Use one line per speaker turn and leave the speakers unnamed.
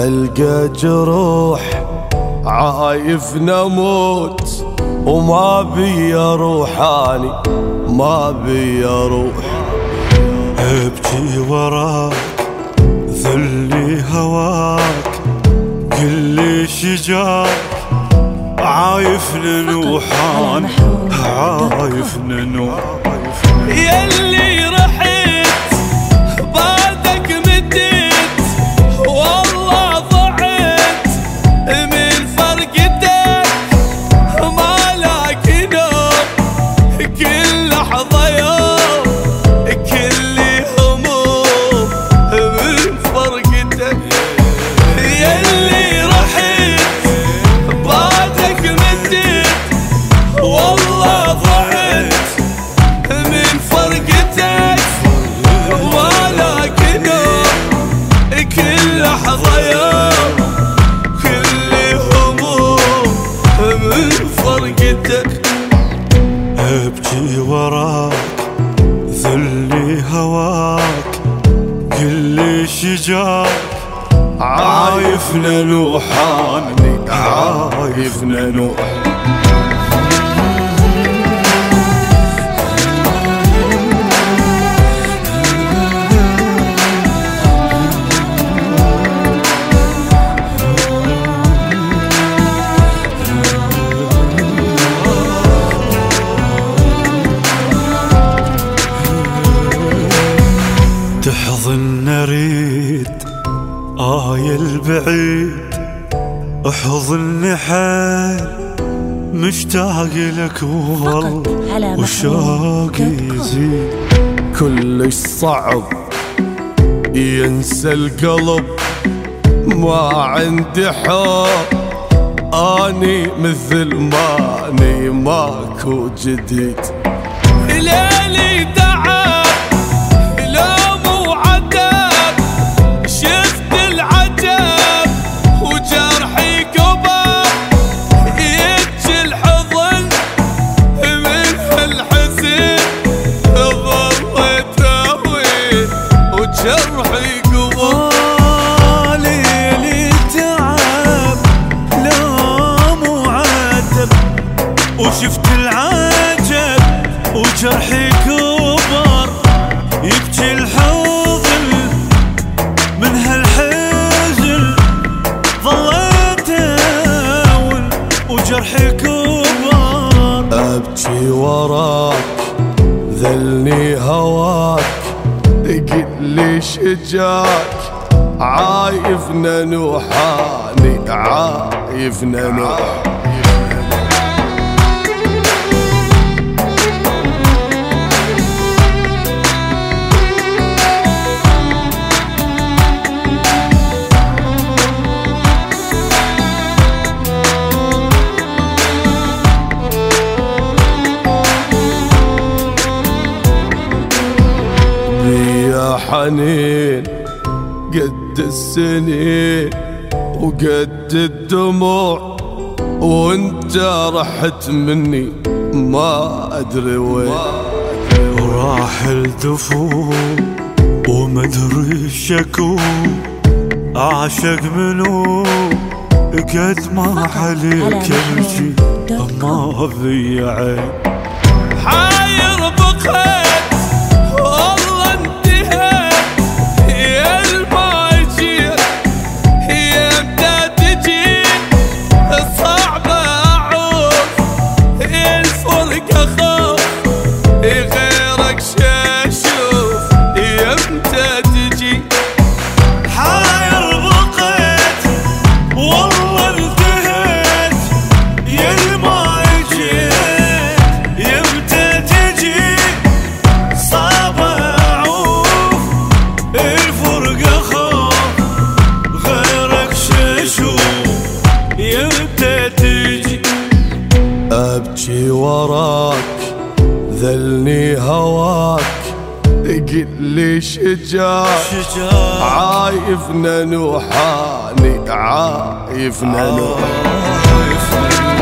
ألقى جروح عايف نموت وما بي روحاني ما بي روح.
ابكي وراك ذلي هواك كل شجاك عايف ننوحان عايف ننوح.
يلي رحت بعدك مديت والله ضعت من فرقتك ما لاقي نوم كل لحظة يوم كل هموم من فرقتك. يلي رحت بعدك مديت والله ضعت من فرقتك ولاك نوم كل لحظة يوم كل هموم من فرقتك.
ابكي وراك ذلي هواك كل شجاك
عايف ننوحاني عايف ننوح.
تحضن اريد البعيد احضني حيل مشتاق لك والله وشوقي يزيد.
كلش صعب ينسى القلب ما عندي حب اني مثل ماني ماكو جديد.
ليلي تعب لوم وعتب شفت العجب وجرحي كبر يجي الحضن من الحزن ظليت اهوي وجرحي كبر.
ليلي تعب لوم وعتب وشفت العجب وجرحي كبر يبكي الحضن من هالحزن ظليت اول وجرحي كبر.
ابكي وراك ذلني هواك قلي شجاك عايف ننوحاني عايف ننوح. حنين قد السنين وقد الدموع وانت رحت مني ما ادري وين.
راح الدفوع ومدري الشكو اعشق منو قد ما عليك يمشي ما في عين.
حاير بقيت والله انتهيت يا الماجير يمتى تجي صعبة اعوف الفرقة خوف غيرك شاشوف يمتى تجي. حاير بقيت والله انتهيت يا الماجير يمتى تجي صعب اعوف الفرقة خوف غيرك شاشوف يمتى تجي.
ابكي وراك ذلني هواك قلي شجاك عايف ننوحاني عايف ننوح.